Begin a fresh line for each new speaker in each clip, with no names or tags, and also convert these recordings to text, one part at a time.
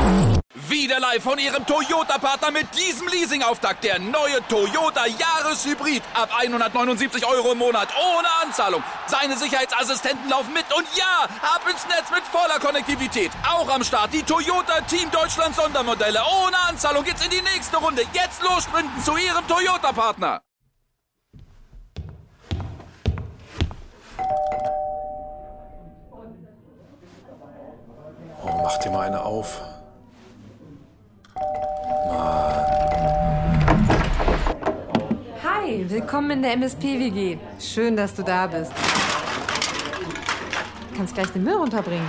Wieder live von Ihrem Toyota-Partner mit diesem Leasing-Auftakt. Der neue Toyota Jahreshybrid. Ab 179 € im Monat. Ohne Anzahlung. Seine Sicherheitsassistenten laufen mit. Und ja, ab ins Netz mit voller Konnektivität. Auch am Start die Toyota Team Deutschland Sondermodelle. Ohne Anzahlung geht's in die nächste Runde. Jetzt los sprinten zu Ihrem Toyota-Partner.
Oh, mach dir mal eine auf.
Hi, willkommen in der MSP-WG. Schön, dass du da bist. Du kannst gleich den Müll runterbringen.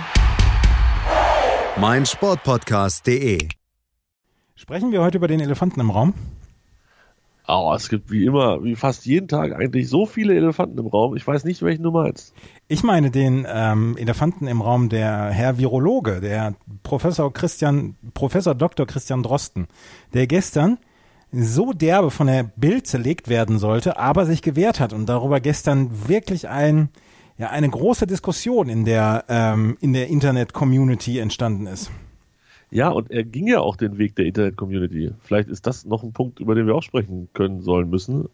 meinsportpodcast.de.
Sprechen wir heute über den Elefanten im Raum?
Oh, es gibt wie immer, wie fast jeden Tag eigentlich so viele Elefanten im Raum. Ich weiß nicht, welchen du meinst.
Ich meine den Elefanten im Raum, der Herr Virologe, der Professor Dr. Christian Drosten, der gestern so derbe von der Bild zerlegt werden sollte, aber sich gewehrt hat und darüber gestern wirklich eine große Diskussion in der Internet-Community entstanden ist.
Ja, und er ging ja auch den Weg der Internet-Community. Vielleicht ist das noch ein Punkt, über den wir auch sprechen können sollen müssen.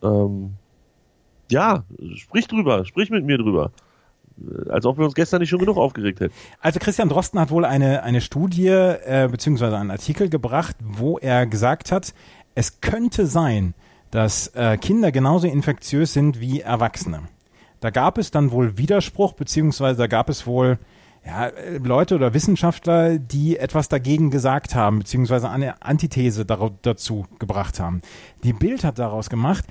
Sprich mit mir drüber. Als ob wir uns gestern nicht schon genug aufgeregt hätten.
Also Christian Drosten hat wohl eine Studie beziehungsweise einen Artikel gebracht, wo er gesagt hat, es könnte sein, dass Kinder genauso infektiös sind wie Erwachsene. Da gab es dann wohl Widerspruch, beziehungsweise da gab es wohl Leute oder Wissenschaftler, die etwas dagegen gesagt haben, beziehungsweise eine Antithese dazu gebracht haben. Die Bild hat daraus gemacht,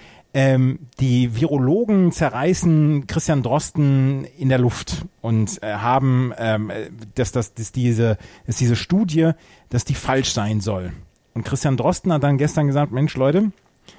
die Virologen zerreißen Christian Drosten in der Luft und haben, dass diese Studie, dass die falsch sein soll. Und Christian Drosten hat dann gestern gesagt, Mensch Leute,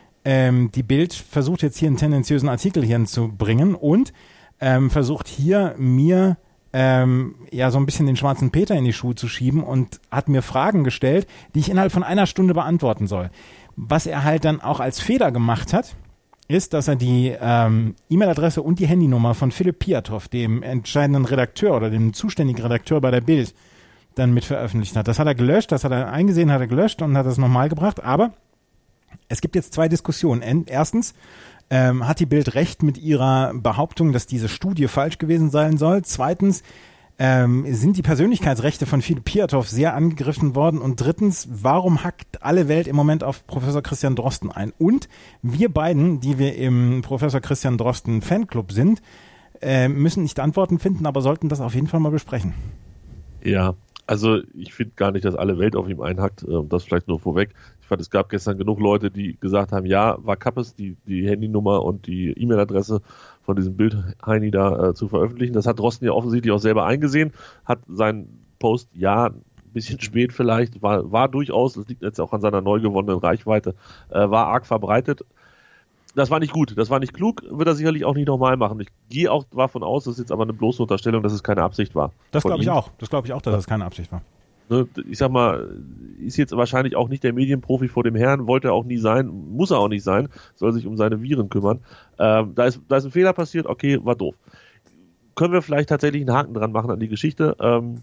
die Bild versucht jetzt hier einen tendenziösen Artikel hier zu bringen und versucht hier mir so ein bisschen den schwarzen Peter in die Schuhe zu schieben und hat mir Fragen gestellt, die ich innerhalb von einer Stunde beantworten soll. Was er halt dann auch als Fehler gemacht hat, ist, dass er die E-Mail-Adresse und die Handynummer von Philipp Piatow, dem entscheidenden Redakteur oder dem zuständigen Redakteur bei der Bild, dann mit veröffentlicht hat. Das hat er gelöscht, das hat er eingesehen, hat er gelöscht und hat das nochmal gebracht. Aber es gibt jetzt zwei Diskussionen. Erstens, hat die Bild recht mit ihrer Behauptung, dass diese Studie falsch gewesen sein soll? Zweitens, sind die Persönlichkeitsrechte von Philipp Piatow sehr angegriffen worden? Und drittens, warum hackt alle Welt im Moment auf Professor Christian Drosten ein? Und wir beiden, die wir im Professor Christian Drosten Fanclub sind, müssen nicht Antworten finden, aber sollten das auf jeden Fall mal besprechen.
Ja, also ich finde gar nicht, dass alle Welt auf ihm einhackt. Das vielleicht nur vorweg. Ich fand, es gab gestern genug Leute, die gesagt haben, ja, war Kappes, die Handynummer und die E-Mail-Adresse von diesem Bild-Heini da zu veröffentlichen. Das hat Drosten ja offensichtlich auch selber eingesehen, hat seinen Post, ein bisschen spät vielleicht, war durchaus, das liegt jetzt auch an seiner neu gewonnenen Reichweite, war arg verbreitet. Das war nicht gut, das war nicht klug, wird er sicherlich auch nicht nochmal machen. Ich gehe auch davon aus, das ist jetzt aber eine bloße Unterstellung, dass es keine Absicht war.
Das glaube ich auch. Das glaube ich auch, dass es keine Absicht war.
Ich sag mal, ist jetzt wahrscheinlich auch nicht der Medienprofi vor dem Herrn, wollte er auch nie sein, muss er auch nicht sein, soll sich um seine Viren kümmern. Da ist ein Fehler passiert, okay, war doof. Können wir vielleicht tatsächlich einen Haken dran machen an die Geschichte?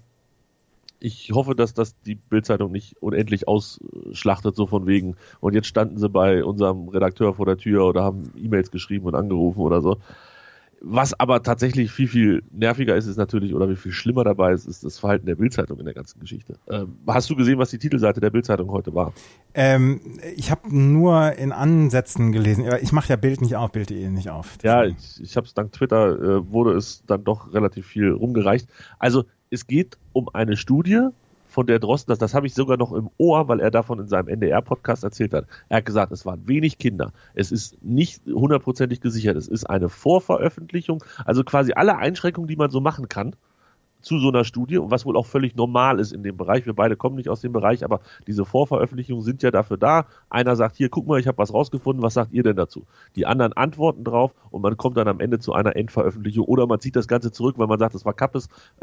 Ich hoffe, dass das die Bild-Zeitung nicht unendlich ausschlachtet, so von wegen. Und jetzt standen sie bei unserem Redakteur vor der Tür oder haben E-Mails geschrieben und angerufen oder so. Was aber tatsächlich viel, viel nerviger ist natürlich, oder wie viel schlimmer dabei ist das Verhalten der Bild-Zeitung in der ganzen Geschichte. Hast du gesehen, was die Titelseite der Bild-Zeitung heute war?
Ich habe nur in Ansätzen gelesen. Ich mache ja Bild nicht auf, Bild.de nicht auf.
Ja, ich habe es dank Twitter, wurde es dann doch relativ viel rumgereicht. Also es geht um eine Studie, von der Drosten, das habe ich sogar noch im Ohr, weil er davon in seinem NDR-Podcast erzählt hat. Er hat gesagt, es waren wenig Kinder. Es ist nicht hundertprozentig gesichert. Es ist eine Vorveröffentlichung. Also quasi alle Einschränkungen, die man so machen kann zu so einer Studie und was wohl auch völlig normal ist in dem Bereich. Wir beide kommen nicht aus dem Bereich, aber diese Vorveröffentlichungen sind ja dafür da. Einer sagt, hier, guck mal, ich habe was rausgefunden, was sagt ihr denn dazu? Die anderen antworten drauf und man kommt dann am Ende zu einer Endveröffentlichung oder man zieht das Ganze zurück, weil man sagt, das war Kappes,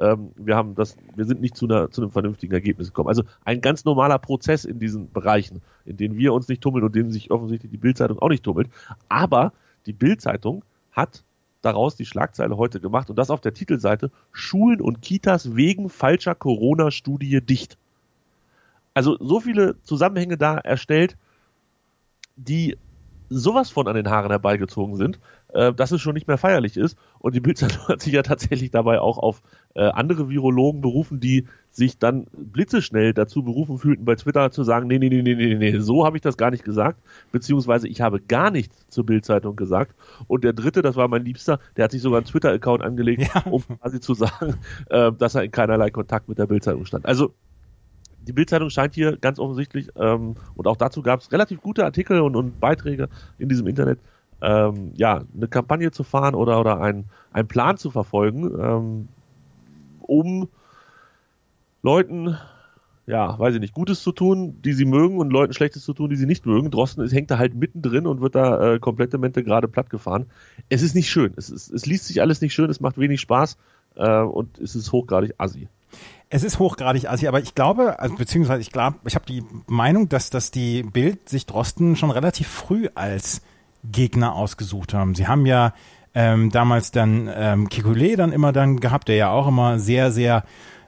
wir sind nicht zu einem vernünftigen Ergebnis gekommen. Also ein ganz normaler Prozess in diesen Bereichen, in denen wir uns nicht tummeln und denen sich offensichtlich die Bild-Zeitung auch nicht tummelt. Aber die Bild-Zeitung hat daraus die Schlagzeile heute gemacht und das auf der Titelseite: Schulen und Kitas wegen falscher Corona-Studie dicht. Also so viele Zusammenhänge da erstellt, die sowas von an den Haaren herbeigezogen sind, dass es schon nicht mehr feierlich ist. Und die Bild-Zeitung hat sich ja tatsächlich dabei auch auf andere Virologen berufen, die sich dann blitzeschnell dazu berufen fühlten, bei Twitter zu sagen, nee, so habe ich das gar nicht gesagt, beziehungsweise ich habe gar nichts zur Bild-Zeitung gesagt. Und der dritte, das war mein Liebster, der hat sich sogar einen Twitter-Account angelegt, um quasi zu sagen, dass er in keinerlei Kontakt mit der Bild-Zeitung stand. Also die Bild-Zeitung scheint hier ganz offensichtlich, und auch dazu gab es relativ gute Artikel und Beiträge in diesem Internet, eine Kampagne zu fahren oder einen Plan zu verfolgen, um Leuten, weiß ich nicht, Gutes zu tun, die sie mögen, und Leuten Schlechtes zu tun, die sie nicht mögen. Drosten hängt da halt mittendrin und wird da komplette Mente gerade platt gefahren. Es ist nicht schön. Es liest sich alles nicht schön, es macht wenig Spaß und es ist hochgradig assi.
Es ist hochgradig assi, aber ich glaube, ich habe die Meinung, dass die Bild sich Drosten schon relativ früh als Gegner ausgesucht haben. Sie haben ja damals dann Kekulé dann immer gehabt, der ja auch immer sehr, sehr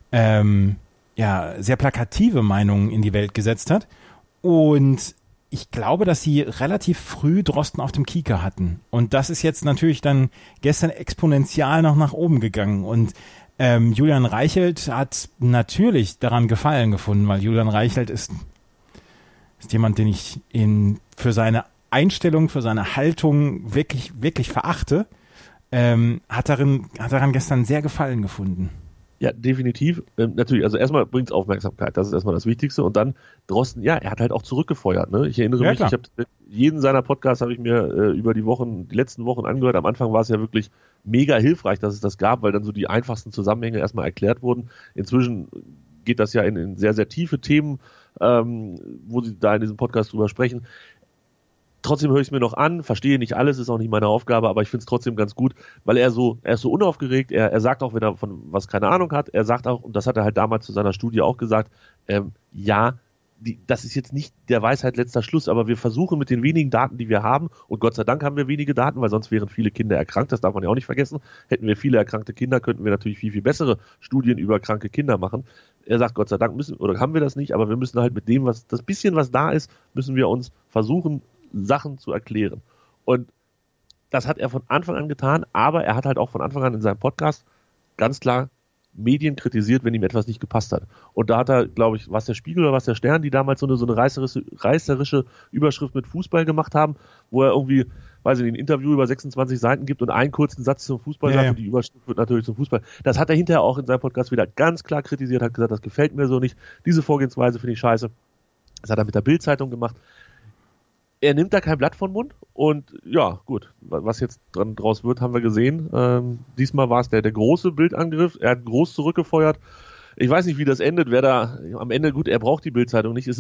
sehr plakative Meinungen in die Welt gesetzt hat. Und ich glaube, dass sie relativ früh Drosten auf dem Kieker hatten. Und das ist jetzt natürlich dann gestern exponentiell noch nach oben gegangen. Und Julian Reichelt hat natürlich daran Gefallen gefunden, weil Julian Reichelt ist jemand, den ich für seine Einstellung, für seine Haltung wirklich, wirklich verachte, hat daran gestern sehr Gefallen gefunden.
Ja, definitiv. Natürlich, also erstmal bringt es Aufmerksamkeit, das ist erstmal das Wichtigste. Und dann Drosten, er hat halt auch zurückgefeuert. Ne? Ich erinnere mich, jeden seiner Podcasts habe ich mir über die letzten Wochen angehört. Am Anfang war es ja wirklich mega hilfreich, dass es das gab, weil dann so die einfachsten Zusammenhänge erstmal erklärt wurden. Inzwischen geht das ja in sehr, sehr tiefe Themen, wo sie da in diesem Podcast drüber sprechen. Trotzdem höre ich es mir noch an, verstehe nicht alles, ist auch nicht meine Aufgabe, aber ich finde es trotzdem ganz gut, weil er ist so unaufgeregt, er sagt auch, wenn er von was keine Ahnung hat, er sagt auch, und das hat er halt damals zu seiner Studie auch gesagt, das ist jetzt nicht der Weisheit letzter Schluss, aber wir versuchen mit den wenigen Daten, die wir haben, und Gott sei Dank haben wir wenige Daten, weil sonst wären viele Kinder erkrankt, das darf man ja auch nicht vergessen. Hätten wir viele erkrankte Kinder, könnten wir natürlich viel, viel bessere Studien über kranke Kinder machen. Er sagt, Gott sei Dank haben wir das nicht, aber wir müssen halt mit dem, das bisschen, was da ist, müssen wir uns versuchen, Sachen zu erklären. Und das hat er von Anfang an getan, aber er hat halt auch von Anfang an in seinem Podcast ganz klar Medien kritisiert, wenn ihm etwas nicht gepasst hat. Und da hat er, glaube ich, was der Spiegel oder was der Stern, die damals so eine reißerische Überschrift mit Fußball gemacht haben, wo er irgendwie, weiß ich nicht, ein Interview über 26 Seiten gibt und einen kurzen Satz zum Fußball sagt, und die Überschrift wird natürlich zum Fußball. Das hat er hinterher auch in seinem Podcast wieder ganz klar kritisiert, hat gesagt, das gefällt mir so nicht, diese Vorgehensweise finde ich scheiße. Das hat er mit der Bild-Zeitung gemacht. Er nimmt da kein Blatt von Mund und gut, was jetzt draus wird, haben wir gesehen. Diesmal war es der große Bildangriff, er hat groß zurückgefeuert. Ich weiß nicht, wie das endet, wer da am Ende, gut, er braucht die Bild-Zeitung nicht,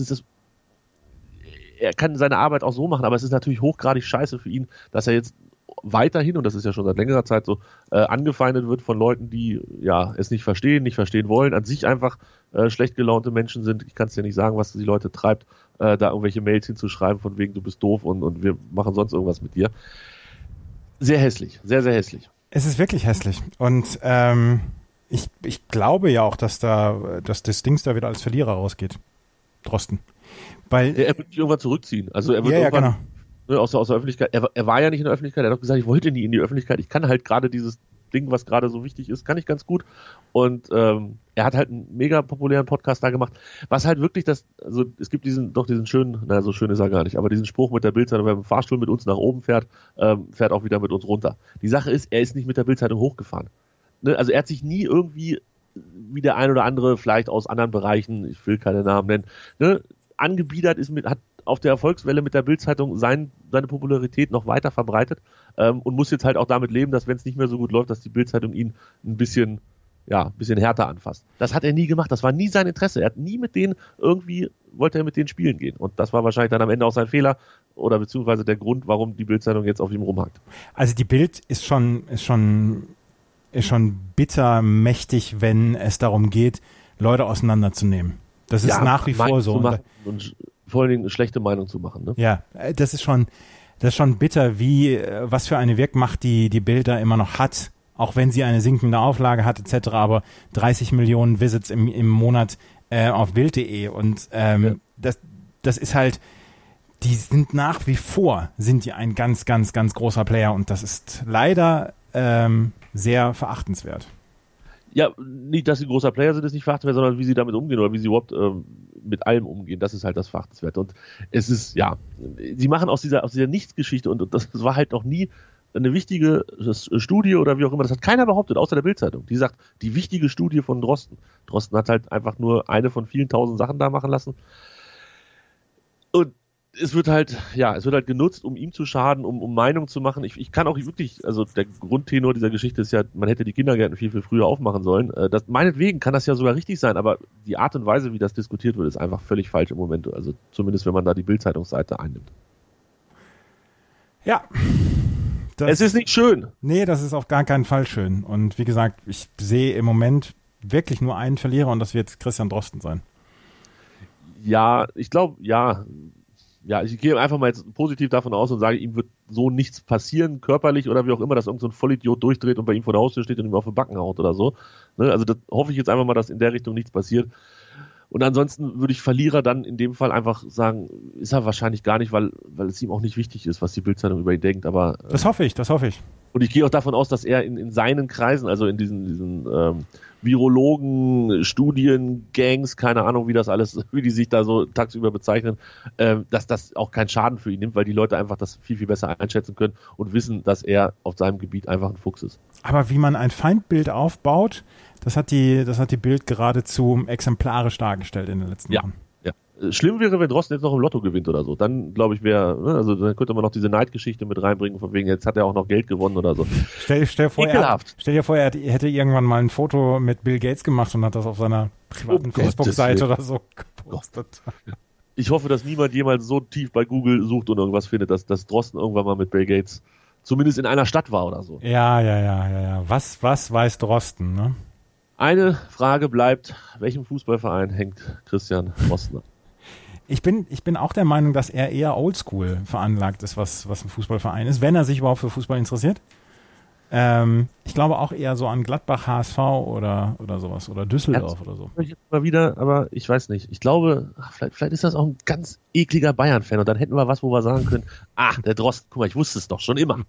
er kann seine Arbeit auch so machen, aber es ist natürlich hochgradig scheiße für ihn, dass er jetzt weiterhin, und das ist ja schon seit längerer Zeit so, angefeindet wird von Leuten, die es nicht verstehen wollen, an sich einfach schlecht gelaunte Menschen sind. Ich kann es dir nicht sagen, was die Leute treibt, da irgendwelche Mails hinzuschreiben von wegen, du bist doof und wir machen sonst irgendwas mit dir. Sehr hässlich, sehr, sehr hässlich.
Es ist wirklich hässlich und ich glaube ja auch, dass das Dings da wieder als Verlierer rausgeht. Drosten. Weil
er wird sich irgendwann zurückziehen. Also er wird irgendwann aus der Öffentlichkeit. Er war ja nicht in der Öffentlichkeit, er hat doch gesagt, ich wollte nie in die Öffentlichkeit. Ich kann halt gerade dieses Ding, was gerade so wichtig ist, kann ich ganz gut. Und er hat halt einen mega populären Podcast da gemacht, was halt wirklich es gibt diesen schönen, so schön ist er gar nicht, aber diesen Spruch mit der Bildzeitung, wer mit dem Fahrstuhl mit uns nach oben fährt, fährt auch wieder mit uns runter. Die Sache ist, er ist nicht mit der Bildzeitung hochgefahren. Ne? Also er hat sich nie irgendwie, wie der ein oder andere vielleicht aus anderen Bereichen, ich will keine Namen nennen, ne, angebiedert hat auf der Erfolgswelle mit der Bild-Zeitung seine Popularität noch weiter verbreitet und muss jetzt halt auch damit leben, dass wenn es nicht mehr so gut läuft, dass die Bild-Zeitung ihn ein bisschen härter anfasst. Das hat er nie gemacht, das war nie sein Interesse. Er hat nie wollte er mit denen spielen gehen. Und das war wahrscheinlich dann am Ende auch sein Fehler oder beziehungsweise der Grund, warum die Bild-Zeitung jetzt auf ihm rumhackt.
Also die Bild ist schon bitter mächtig, wenn es darum geht, Leute auseinanderzunehmen. Das ist nach wie vor so.
Und vor allen Dingen eine schlechte Meinung zu machen. Ne?
Ja, das ist schon bitter, was für eine Wirkmacht die Bild da immer noch hat, auch wenn sie eine sinkende Auflage hat etc., aber 30 Millionen Visits im Monat auf Bild.de und das ist halt, die sind nach wie vor, sind die ein ganz, ganz, ganz großer Player und das ist leider sehr verachtenswert.
Ja, nicht, dass sie ein großer Player sind, ist nicht verachtenswert, sondern wie sie damit umgehen oder wie sie überhaupt mit allem umgehen. Das ist halt das Verachtenswerte. Und es ist, sie machen aus dieser Nichtsgeschichte und das war halt noch nie eine wichtige Studie oder wie auch immer, das hat keiner behauptet, außer der Bild-Zeitung. Die sagt, die wichtige Studie von Drosten. Drosten hat halt einfach nur eine von vielen tausend Sachen da machen lassen. Und es wird halt genutzt, um ihm zu schaden, um Meinung zu machen. Ich kann auch wirklich, also der Grundtenor dieser Geschichte ist ja, man hätte die Kindergärten viel, viel früher aufmachen sollen. Meinetwegen kann das ja sogar richtig sein, aber die Art und Weise, wie das diskutiert wird, ist einfach völlig falsch im Moment. Also zumindest, wenn man da die Bild-Zeitungsseite einnimmt.
Ja.
Es ist nicht schön.
Nee, das ist auf gar keinen Fall schön. Und wie gesagt, ich sehe im Moment wirklich nur einen Verlierer und das wird Christian Drosten sein.
Ja, ich glaube, ich gehe einfach mal jetzt positiv davon aus und sage, ihm wird so nichts passieren, körperlich oder wie auch immer, dass irgend so ein Vollidiot durchdreht und bei ihm vor der Haustür steht und ihm auf den Backen haut oder so. Ne? Also das hoffe ich jetzt einfach mal, dass in der Richtung nichts passiert. Und ansonsten würde ich Verlierer dann in dem Fall einfach sagen, ist er wahrscheinlich gar nicht, weil es ihm auch nicht wichtig ist, was die Bild-Zeitung über ihn denkt. Aber
das hoffe ich.
Und ich gehe auch davon aus, dass er in seinen Kreisen, also in diesen Virologen, Studiengangs, keine Ahnung, wie die sich da so tagsüber bezeichnen, dass das auch keinen Schaden für ihn nimmt, weil die Leute einfach das viel, viel besser einschätzen können und wissen, dass er auf seinem Gebiet einfach ein Fuchs ist. Aber
wie man ein Feindbild aufbaut, das hat die Bild geradezu exemplarisch dargestellt in den letzten Wochen.
Ja. Schlimm wäre, wenn Drosten jetzt noch im Lotto gewinnt oder so. Dann, glaube ich, dann könnte man noch diese Neidgeschichte mit reinbringen, von wegen, jetzt hat er auch noch Geld gewonnen oder so.
Stell dir vor, er hätte irgendwann mal ein Foto mit Bill Gates gemacht und hat das auf seiner privaten Facebook-Seite oder so gepostet.
Ich hoffe, dass niemand jemals so tief bei Google sucht und irgendwas findet, dass Drosten irgendwann mal mit Bill Gates zumindest in einer Stadt war oder so.
Ja. Was weiß Drosten, ne?
Eine Frage bleibt, welchem Fußballverein hängt Christian Drosten?
Ich bin auch der Meinung, dass er eher oldschool veranlagt ist, was ein Fußballverein ist, wenn er sich überhaupt für Fußball interessiert. Ich glaube auch eher so an Gladbach, HSV oder sowas oder Düsseldorf oder so.
Ich mal wieder, aber ich weiß nicht. Ich glaube, vielleicht ist das auch ein ganz ekliger Bayern-Fan und dann hätten wir was, wo wir sagen können, der Drosten, guck mal, ich wusste es doch schon immer.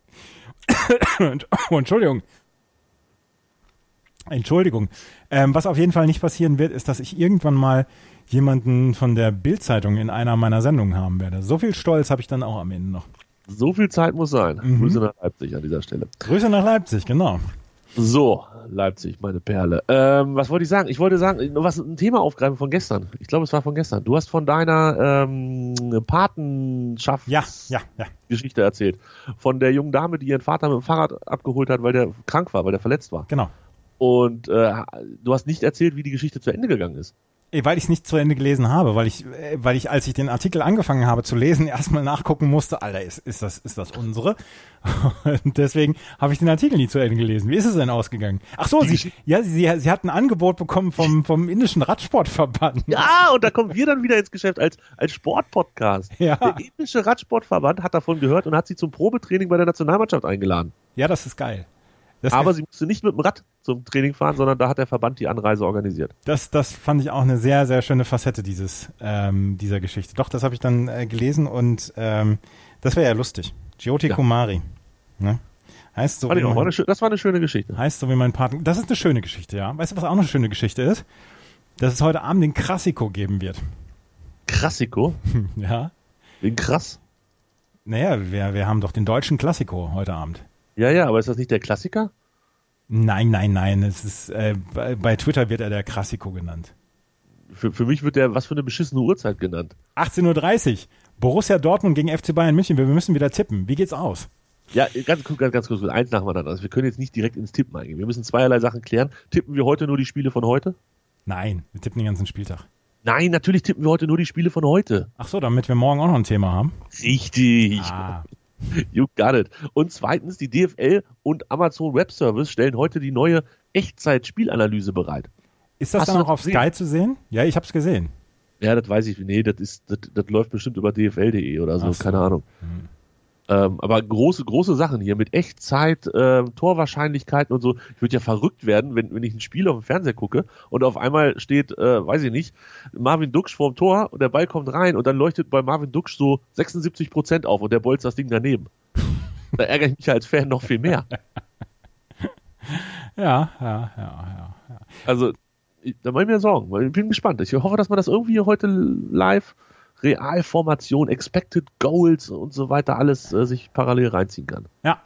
Entschuldigung. Was auf jeden Fall nicht passieren wird, ist, dass ich irgendwann mal jemanden von der Bild-Zeitung in einer meiner Sendungen haben werde. So viel Stolz habe ich dann auch am Ende noch.
So viel Zeit muss sein. Grüße nach Leipzig an dieser Stelle.
Grüße nach Leipzig, genau.
So, Leipzig, meine Perle. Was wollte ich sagen? Ich wollte sagen, ein Thema aufgreifen von gestern. Ich glaube, es war von gestern. Du hast von deiner Patenschaftsgeschichte erzählt. Von der jungen Dame, die ihren Vater mit dem Fahrrad abgeholt hat, weil der krank war, weil der verletzt war.
Genau.
Und du hast nicht erzählt, wie die Geschichte zu Ende gegangen ist.
Weil ich es nicht zu Ende gelesen habe, weil ich, als ich den Artikel angefangen habe zu lesen, erstmal nachgucken musste, Alter, ist das unsere? Und deswegen habe ich den Artikel nie zu Ende gelesen. Wie ist es denn ausgegangen? Ach so, sie hat ein Angebot bekommen vom indischen Radsportverband.
Ja, und da kommen wir dann wieder ins Geschäft als Sportpodcast.
Ja.
Der indische Radsportverband hat davon gehört und hat sie zum Probetraining bei der Nationalmannschaft eingeladen.
Ja, das ist geil.
Aber sie musste nicht mit dem Rad zum Training fahren, sondern da hat der Verband die Anreise organisiert.
Das fand ich auch eine sehr, sehr schöne Facette dieser Geschichte. Doch, das habe ich dann gelesen und das wäre ja lustig. Jyoti Kumari. Ne? Heißt so,
das war eine schöne Geschichte.
Heißt so wie mein Partner. Das ist eine schöne Geschichte, ja. Weißt du, was auch eine schöne Geschichte ist? Dass es heute Abend den Krassiko geben wird.
Krassiko?
Ja.
Wegen krass?
Naja, wir haben doch den deutschen Klassiko heute Abend.
Ja, aber ist das nicht der Klassiker?
Nein. Es ist, bei Twitter wird er der Klassiko genannt.
Für mich wird der was für eine beschissene Uhrzeit genannt.
18:30 Uhr. Borussia Dortmund gegen FC Bayern München. Wir müssen wieder tippen. Wie geht's aus?
Ja, ganz kurz, eins nacheinander. Also wir können jetzt nicht direkt ins Tippen eingehen. Wir müssen zweierlei Sachen klären. Tippen wir heute nur die Spiele von heute?
Nein, wir tippen den ganzen Spieltag.
Nein, natürlich tippen wir heute nur die Spiele von heute.
Ach so, damit wir morgen auch noch ein Thema haben?
Richtig. You got it. Und zweitens, die DFL und Amazon Web Service stellen heute die neue Echtzeit-Spielanalyse bereit.
Ist das dann auch auf Sky zu sehen? Ja, ich habe es gesehen.
Ja, das weiß ich. Nee, das läuft bestimmt über dfl.de oder so. Keine Ahnung. Aber große Sachen hier mit Echtzeit, Torwahrscheinlichkeiten und so. Ich würde ja verrückt werden, wenn ich ein Spiel auf dem Fernseher gucke und auf einmal steht, weiß ich nicht, Marvin Duksch vorm Tor und der Ball kommt rein und dann leuchtet bei Marvin Duksch so 76% auf und der bolzt das Ding daneben. Da ärgere ich mich als Fan noch viel mehr.
Ja.
Also, da mache ich mir Sorgen, weil ich bin gespannt. Ich hoffe, dass man das irgendwie heute live, Realformation, Expected Goals und so weiter alles sich parallel reinziehen kann.
Ja.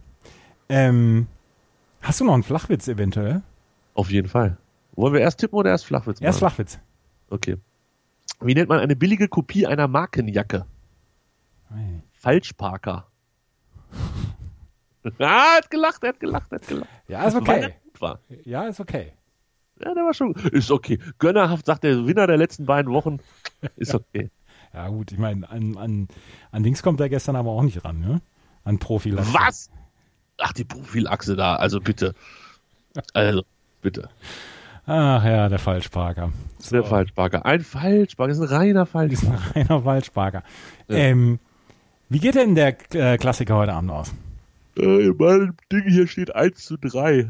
Hast du noch einen Flachwitz eventuell?
Auf jeden Fall. Wollen wir erst tippen oder erst Flachwitz machen?
Erst Flachwitz.
Okay. Wie nennt man eine billige Kopie einer Markenjacke?
Hey.
Falschparker. Er hat gelacht.
Ja, ist
Weil
okay.
er gut war.
Ja, ist okay.
Ja, der war schon. Ist okay. Gönnerhaft sagt der Gewinner der letzten beiden Wochen. Ist okay.
Ja gut, ich meine, an Dings kommt er gestern aber auch nicht ran, ne? An Prophylaxe.
Was? Ach, die Profilachse da. Also bitte. Bitte.
Ach ja, der Falschparker. So.
Der Falschparker. Ein Falschparker. Das ist ein reiner Falschparker.
Ist ein reiner Falschparker.
Ja.
Wie geht denn der Klassiker heute Abend aus?
In meinem Ding hier steht 1:3.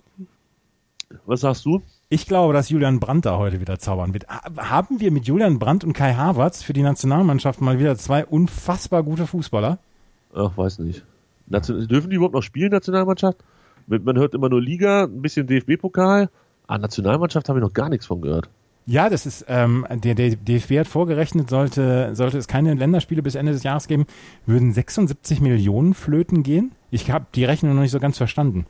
Was sagst du?
Ich glaube, dass Julian Brandt da heute wieder zaubern wird. Haben wir mit Julian Brandt und Kai Havertz für die Nationalmannschaft mal wieder zwei unfassbar gute Fußballer?
Ach, weiß nicht. Dürfen die überhaupt noch spielen, Nationalmannschaft? Man hört immer nur Liga, ein bisschen DFB-Pokal. Nationalmannschaft habe ich noch gar nichts von gehört.
Ja, das ist, der DFB hat vorgerechnet, sollte es keine Länderspiele bis Ende des Jahres geben, würden 76 Millionen flöten gehen. Ich habe die Rechnung noch nicht so ganz verstanden.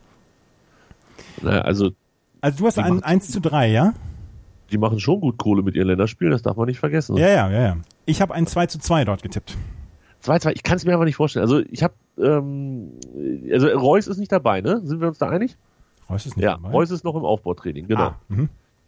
Naja, also
du hast ein 1:3, ja?
Die machen schon gut Kohle mit ihren Länderspielen, das darf man nicht vergessen.
Ja. Ich habe ein 2:2 dort getippt.
2:2, ich kann es mir aber nicht vorstellen. Also ich habe, also Reus ist nicht dabei, ne? Sind wir uns da einig?
Reus ist nicht dabei?
Ja, Reus ist noch im Aufbautraining, genau.
Mhm.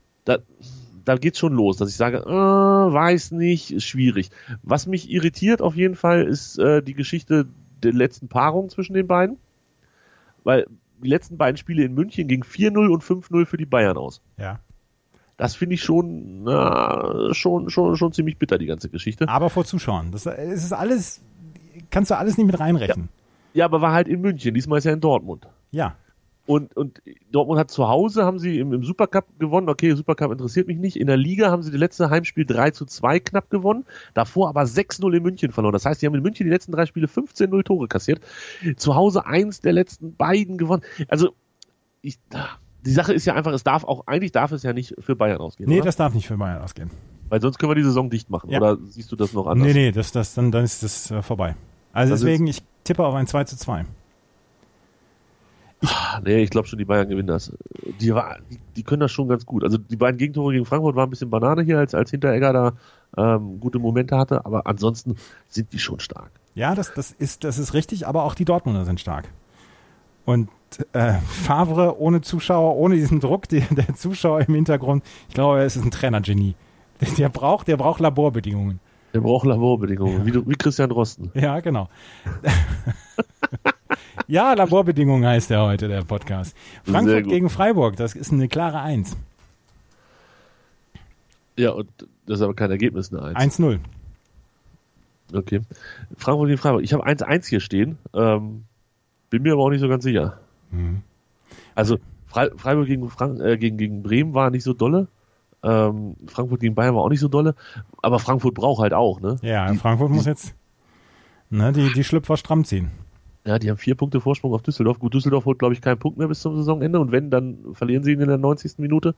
Da geht's schon los, dass ich sage, weiß nicht, ist schwierig. Was mich irritiert auf jeden Fall ist die Geschichte der letzten Paarung zwischen den beiden. Weil die letzten beiden Spiele in München gingen 4-0 und 5-0 für die Bayern aus.
Ja.
Das finde ich schon ziemlich bitter, die ganze Geschichte.
Aber vor Zuschauern. Es ist alles, kannst du alles nicht mit reinrechnen.
Ja, aber war halt in München. Diesmal ist ja in Dortmund.
Ja.
Und Dortmund hat zu Hause, haben sie im Supercup gewonnen. Okay, Supercup interessiert mich nicht. In der Liga haben sie das letzte Heimspiel 3:2 knapp gewonnen. Davor aber 6-0 in München verloren. Das heißt, sie haben in München die letzten 3 Spiele 15-0 Tore kassiert. Zu Hause 1 der letzten beiden gewonnen. Also, die Sache ist ja einfach, eigentlich darf es ja nicht für Bayern ausgehen.
Nee,
oder?
das darf nicht für Bayern ausgehen.
Weil sonst können wir die Saison dicht machen.
Ja.
Oder siehst du das noch anders?
Nee, dann ist das vorbei. Also
Das
deswegen, ich tippe auf ein 2:2.
Nee, ich glaube schon, die Bayern gewinnen das. Die können das schon ganz gut. Also die beiden Gegentore gegen Frankfurt waren ein bisschen Banane hier, als Hinteregger da gute Momente hatte, aber ansonsten sind die schon stark.
Ja, das ist richtig, aber auch die Dortmunder sind stark. Und Favre ohne Zuschauer, ohne diesen Druck der Zuschauer im Hintergrund, ich glaube, es ist ein Trainergenie. Der braucht Laborbedingungen.
Der braucht Laborbedingungen, wie Christian Drosten.
Ja, genau. Ja, Laborbedingungen heißt der heute, der Podcast. Frankfurt gegen Freiburg, das ist eine klare 1.
Ja, und das ist aber kein Ergebnis, eine 1.
1:0.
Okay. Frankfurt gegen Freiburg. Ich habe 1:1 hier stehen. Bin mir aber auch nicht so ganz sicher.
Mhm.
Also Freiburg gegen Bremen war nicht so dolle. Frankfurt gegen Bayern war auch nicht so dolle. Aber Frankfurt braucht halt auch, ne?
Ja, Frankfurt muss jetzt die Schlüpfer stramm ziehen.
Ja, die haben 4 Punkte Vorsprung auf Düsseldorf. Gut, Düsseldorf holt, glaube ich, keinen Punkt mehr bis zum Saisonende. Und wenn, dann verlieren sie ihn in der 90. Minute.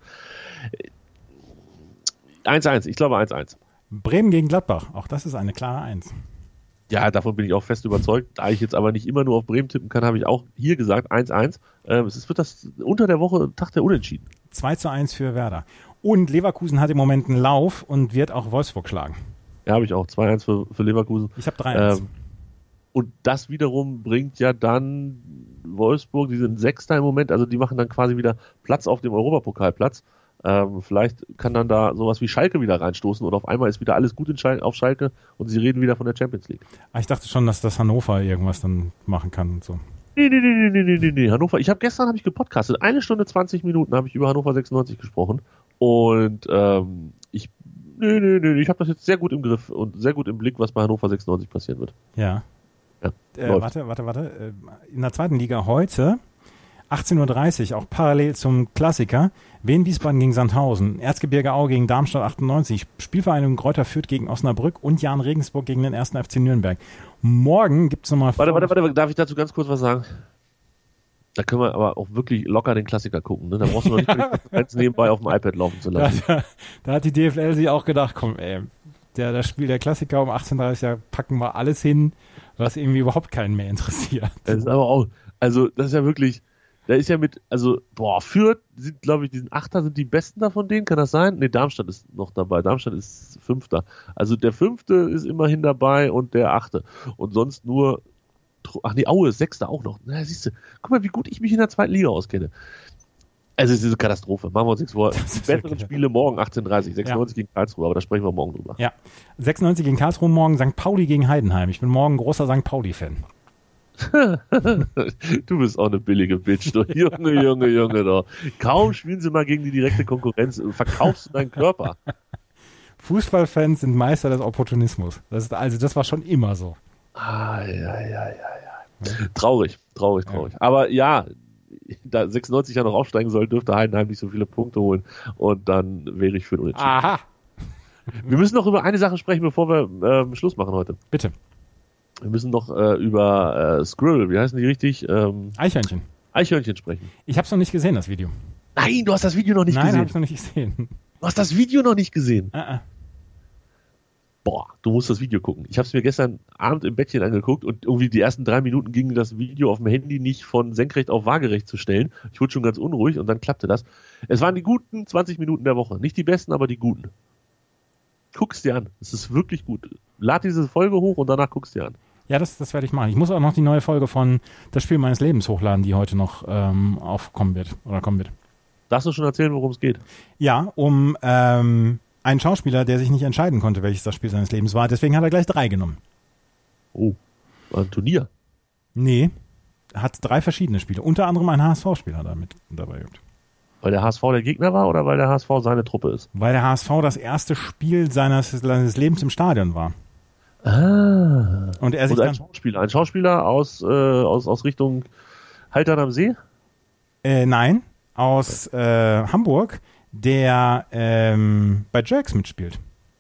1:1. Ich glaube 1:1.
Bremen gegen Gladbach. Auch das ist eine klare 1.
Ja, davon bin ich auch fest überzeugt. Da ich jetzt aber nicht immer nur auf Bremen tippen kann, habe ich auch hier gesagt 1:1. Es wird das unter der Woche Tag der Unentschieden.
2:1 für Werder. Und Leverkusen hat im Moment einen Lauf und wird auch Wolfsburg schlagen.
Ja, habe ich auch. 2:1 für Leverkusen.
Ich habe 3:1.
Und das wiederum bringt ja dann Wolfsburg, die sind Sechster im Moment, also die machen dann quasi wieder Platz auf dem Europapokalplatz. Vielleicht kann dann da sowas wie Schalke wieder reinstoßen und auf einmal ist wieder alles gut auf Schalke und sie reden wieder von der Champions League.
Ich dachte schon, dass das Hannover irgendwas dann machen kann und so.
Nee. Hannover. Gestern habe ich gepodcastet. 1 Stunde 20 Minuten habe ich über Hannover 96 gesprochen. Und ich habe das jetzt sehr gut im Griff und sehr gut im Blick, was bei Hannover 96 passieren wird.
Ja.
Ja,
warte. In der zweiten Liga heute 18:30 Uhr, auch parallel zum Klassiker. Wien Wiesbaden gegen Sandhausen, Erzgebirge Aue gegen Darmstadt 98, Spielvereinigung Greuther Fürth gegen Osnabrück und Jahn Regensburg gegen den 1. FC Nürnberg. Morgen gibt es nochmal...
Warte, darf ich dazu ganz kurz was sagen? Da können wir aber auch wirklich locker den Klassiker gucken. Ne? Da brauchst du noch nicht die Konferenz nebenbei auf dem iPad laufen zu lassen.
Da hat die DFL sich auch gedacht, komm das Spiel der Klassiker um 18:30 Uhr, packen wir alles hin, was irgendwie überhaupt keinen mehr interessiert.
Das ist aber auch, also das ist ja wirklich, da ist ja Fürth sind, glaube ich, diesen Achter sind die Besten da von denen, kann das sein? Ne, Darmstadt ist noch dabei, Darmstadt ist Fünfter. Also der Fünfte ist immerhin dabei und der Achte. Und sonst nur, Aue ist Sechster auch noch. Na, siehst du, guck mal, wie gut ich mich in der zweiten Liga auskenne. Also es ist eine Katastrophe, machen wir uns nichts vor. Die besseren Spiele morgen 18:30, 96 gegen Karlsruhe, aber da sprechen wir morgen drüber.
Ja, 96 gegen Karlsruhe morgen, St. Pauli gegen Heidenheim. Ich bin morgen großer St. Pauli-Fan.
Du bist auch eine billige Bitch, du. Junge, doch. Kaum spielen sie mal gegen die direkte Konkurrenz, verkaufst du deinen Körper.
Fußballfans sind Meister des Opportunismus. Das war schon immer so.
Ja. Traurig. Ja. Aber ja, da 96 ja noch aufsteigen soll, dürfte Heidenheim nicht so viele Punkte holen und dann wäre ich für den Unentschieden.
Aha.
Wir müssen noch über eine Sache sprechen, bevor wir Schluss machen heute.
Bitte.
Wir müssen noch über Squirrel, wie heißen die richtig? Eichhörnchen sprechen.
Ich habe es noch nicht gesehen, das Video.
Nein, du hast das Video noch nicht gesehen.
Nein, habe ich noch nicht gesehen.
Du hast das Video noch nicht gesehen?
Uh-uh.
Boah, du musst das Video gucken. Ich habe es mir gestern Abend im Bettchen angeguckt und irgendwie die ersten 3 Minuten ging das Video auf dem Handy nicht von senkrecht auf waagerecht zu stellen. Ich wurde schon ganz unruhig und dann klappte das. Es waren die guten 20 Minuten der Woche. Nicht die besten, aber die guten. Guck's dir an. Es ist wirklich gut. Lad diese Folge hoch und danach guck's dir an.
Ja, das werde ich machen. Ich muss auch noch die neue Folge von Das Spiel meines Lebens hochladen, die heute noch kommen wird.
Darfst du schon erzählen, worum es geht?
Ja, um einen Schauspieler, der sich nicht entscheiden konnte, welches das Spiel seines Lebens war. Deswegen hat er gleich 3 genommen.
Oh, war ein Turnier?
Nee, hat 3 verschiedene Spiele. Unter anderem ein HSV-Spieler damit dabei gehabt.
Weil der HSV der Gegner war oder weil der HSV seine Truppe ist?
Weil der HSV das erste Spiel seines Lebens im Stadion war.
Ah.
Und er sich
ein Schauspieler aus Richtung Haltern am See?
Nein, aus Hamburg, der bei Jerks mitspielt.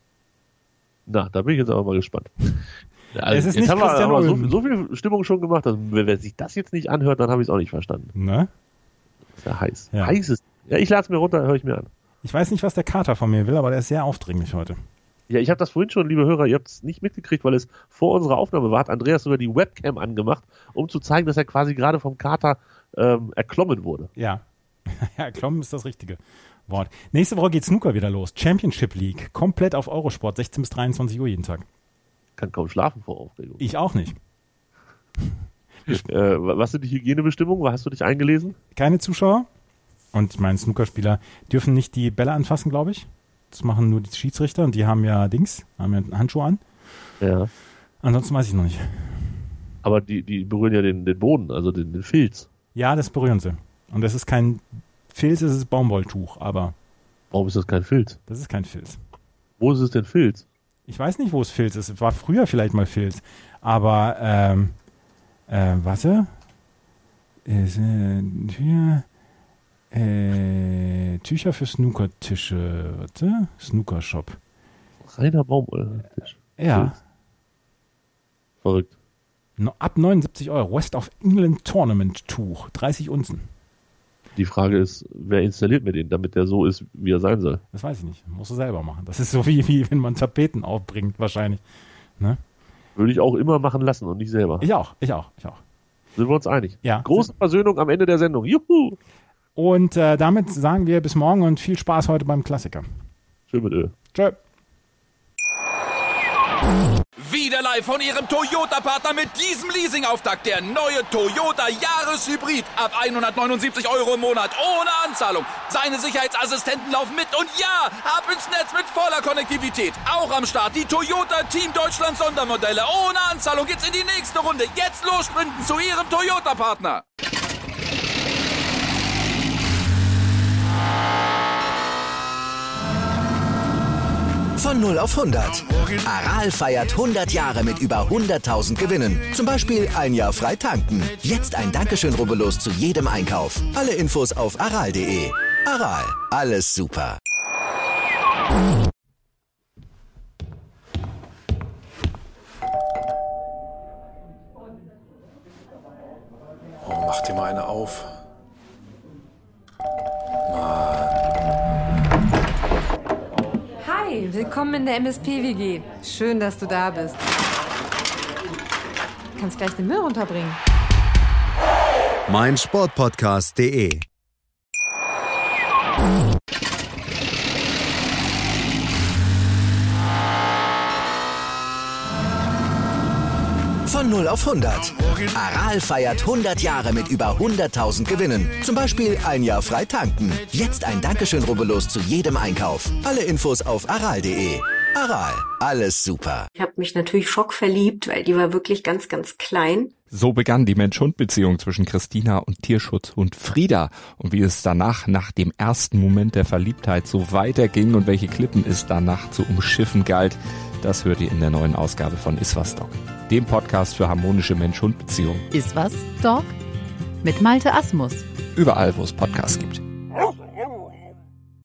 Na, da bin ich jetzt aber mal gespannt. Also,
es ist nicht Christian Ulm.
So viel Stimmung schon gemacht, dass, wer sich das jetzt nicht anhört, dann habe ich es auch nicht verstanden.
Ne?
Das ist ja heiß.
Ja.
Heiß ist. Ja, ich lade es mir runter, höre ich mir an.
Ich weiß nicht, was der Kater von mir will, aber der ist sehr aufdringlich heute.
Ja, ich habe das vorhin schon, liebe Hörer, ihr habt es nicht mitgekriegt, weil es vor unserer Aufnahme war, hat Andreas sogar die Webcam angemacht, um zu zeigen, dass er quasi gerade vom Kater erklommen wurde.
Ja, erklommen ist das richtige Wort. Nächste Woche geht Snooker wieder los. Championship League, komplett auf Eurosport, 16 bis 23 Uhr jeden Tag.
Kann kaum schlafen vor Aufregung.
Ich auch nicht.
Was sind die Hygienebestimmungen? Hast du dich eingelesen?
Keine Zuschauer. Und meine Snookerspieler dürfen nicht die Bälle anfassen, glaube ich. Das machen nur die Schiedsrichter und die haben ja Handschuhe an. Ja. Ansonsten weiß ich noch nicht.
Aber die berühren ja den Boden, also den Filz.
Ja, das berühren sie. Und das ist kein Filz, es ist Baumwolltuch, aber...
Warum ist das kein Filz?
Das ist kein Filz.
Wo ist es denn Filz?
Ich weiß nicht, wo es Filz ist. Es war früher vielleicht mal Filz. Aber, warte. Tücher für Snookertische. Warte. Snookershop.
Reiner Baumwolltisch.
Ja.
Filz. Verrückt.
Ab 79 €. West of England Tournament Tuch. 30 Unzen.
Die Frage ist, wer installiert mir den, damit der so ist, wie er sein soll?
Das weiß ich nicht. Musst du selber machen. Das ist so wie wenn man Tapeten aufbringt, wahrscheinlich. Ne?
Würde ich auch immer machen lassen und nicht selber.
Ich auch.
Sind wir uns einig?
Ja.
Große Versöhnung am Ende der Sendung. Juhu!
Und damit sagen wir bis morgen und viel Spaß heute beim Klassiker.
Schön mit Öl.
Tschö.
Wieder live von Ihrem Toyota-Partner mit diesem Leasing-Auftakt. Der neue Toyota Jahreshybrid. Ab 179 € im Monat. Ohne Anzahlung. Seine Sicherheitsassistenten laufen mit. Und ja, ab ins Netz mit voller Konnektivität. Auch am Start die Toyota Team Deutschland Sondermodelle. Ohne Anzahlung geht's in die nächste Runde. Jetzt los sprinten zu Ihrem Toyota-Partner.
Von 0 auf 100. Aral feiert 100 Jahre mit über 100.000 Gewinnen. Zum Beispiel ein Jahr frei tanken. Jetzt ein Dankeschön, rubbellos zu jedem Einkauf. Alle Infos auf aral.de. Aral, alles super.
Oh, mach dir mal eine auf.
Hi, willkommen in der MSP-WG. Schön, dass du da bist. Du kannst gleich den Müll runterbringen.
meinsportpodcast.de.
Von 0 auf 100. Aral feiert 100 Jahre mit über 100.000 Gewinnen. Zum Beispiel ein Jahr frei tanken. Jetzt ein Dankeschön, rubbellos zu jedem Einkauf. Alle Infos auf aral.de. Aral, alles super.
Ich habe mich natürlich schockverliebt, weil die war wirklich ganz, ganz klein.
So begann die Mensch-Hund-Beziehung zwischen Christina und Tierschutzhund Frieda. Und wie es danach, nach dem ersten Moment der Verliebtheit, so weiterging und welche Klippen es danach zu umschiffen galt, das hört ihr in der neuen Ausgabe von Iswas Dog, dem Podcast für harmonische Mensch-Hund-Beziehungen.
Iswas Dog? Mit Malte Asmus.
Überall, wo es Podcasts gibt.